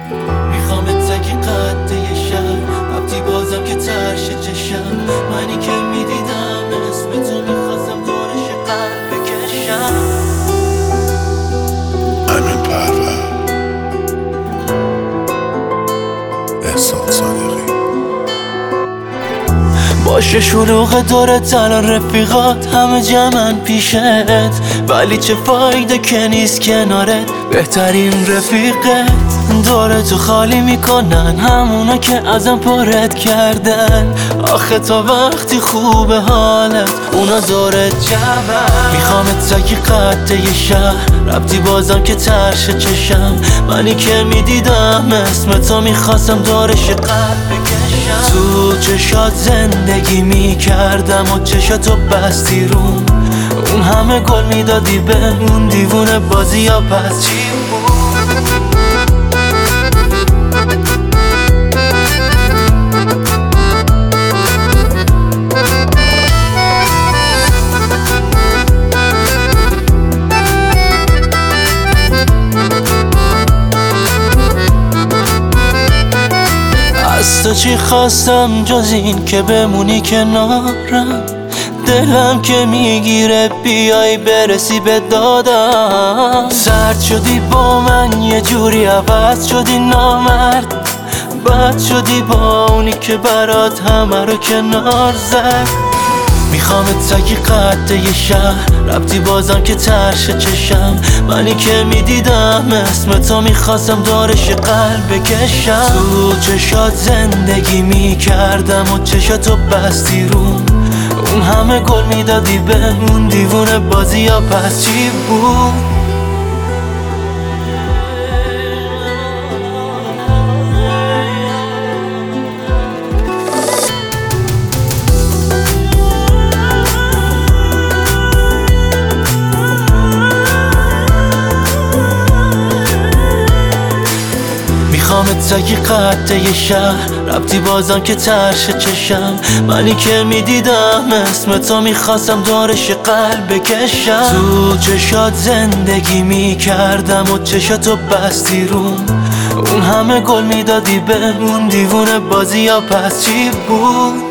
میخوام تکی قد یه شب ربطی بازم که ترش چشم منی که میدیدم اسم تو میخواستم دورش قلب بکشم. امین پرور، احسان صادقی. باشه شلوغ دورت الان رفیقات همه جمعن پیشت، ولی چه فایده که نیست کنارت بهترین رفیقت. دورتو خالی میکنن همونا که ازم پرت کردن، آخه تا وقتی خوبه حالت اونا دورت جمعن. میخوامت تکی قد یه شهر ربطی بازم که ترش چشم منی که میدیدم اسم تو میخواستم دورش قلب بکشم. تو چشات زندگی میکردم و چشاتو بستی روم، اون همه گل میدادی به اون دیوونه بازی یا پس چی بود؟ از تو چی خواستم جز این که بمونی کنارم، دلم که میگیره بیای برسی به دادم. سرد شدی با من یه جوری عوض شدی نامرد، بد شدی با اونی که برات همه رو کنار زد. میخوامت تکی قد یه شهر ربطی بازم که ترش چشم منی که میدیدم اسم تو میخواستم دورش قلب بکشم. تو چشات زندگی میکردم و چشاتو بستی روم، اون همه گل میدادی به اون دیوونه بازی یا پس چی بود؟ میخوامت تکی قد یه شهر ربطی بازم که ترش چشم منی که میدیدم اسم تو میخواستم دورش قلب بکشم. تو چشات زندگی میکردم و چشاتو بستی روم، اون همه گل میدادی به اون دیوونه بازی یا پس چی بود؟